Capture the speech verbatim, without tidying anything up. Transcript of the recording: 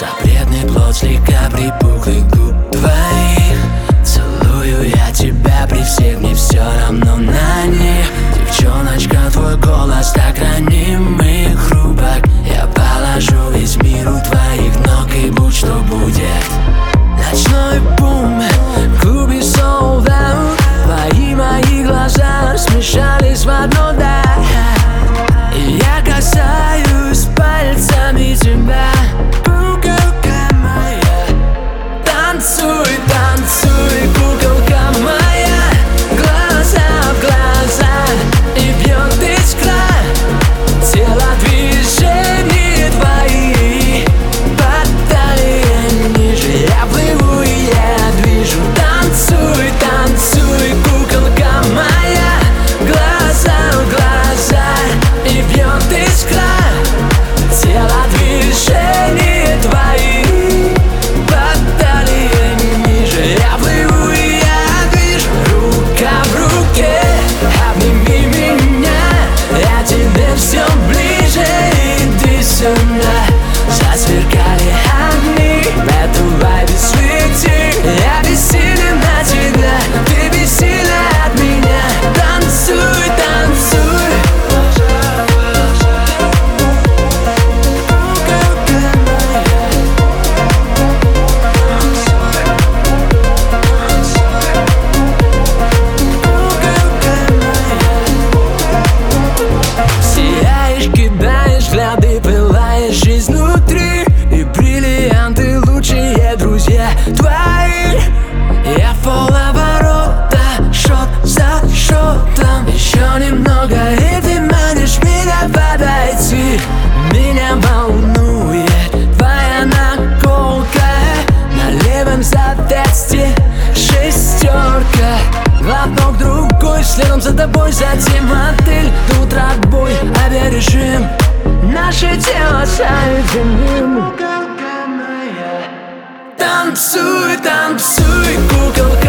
Запретный плод слегка припухлых губ твоих. Целую я тебя при всех, мне все равно на них. Девчоночка, твой голос так раним и хрупок. Я положу весь мир у твоих ног, и будь что будет. Ночной бум в клубе sold out. Твои мои глаза смешались в одно, да. И я касаюсь пальцами тебя. Куколка моя, танцуй, танцуй, куколка моя. Глаза в глаза, и бьет искра. Тело движения твои по талии ниже. Я плыву и я движу. Танцуй, танцуй, куколка моя. Глаза в глаза, и бьет искра. Тело движения твои по талии ниже. Я плыву и я движу. Рука в руке, обними меня. Я тебе все ближе, иди сюда. Засверкали огни, в эту вайбе свети. Я бессилен на тебя, ты бессильна от меня. Танцуй, танцуй. Сияешь, кидаешь взгляды, пылаешь изнутри. И бриллианты лучшие друзья твои. Я в полоборота, шот за шотом. Еще немного, и ты манишь меня подойти. Меня волнует твоя наколка. На левом запястье шестерка. Глоток другой, следом за тобой, затем отель. До утра отбой, авиарежим. Наше тело соединим. Танцуй, танцуй, куколка.